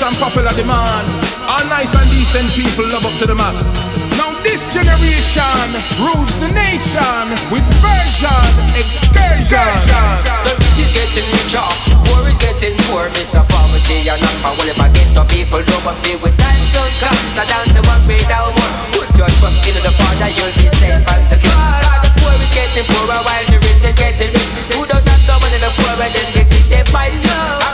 and popular demand. All nice and decent people love up to the max. Now this generation rules the nation with version, excursion. The rich is getting richer, poor is getting poor. Mr. Poverty and not power. If I get to people don't feel with time so comes. So down to one way down more. Put your trust in the Father, you'll be safe and secure. The poor is getting poorer while the rich is getting rich. Who don't have no money in the poor and then get it, they might score.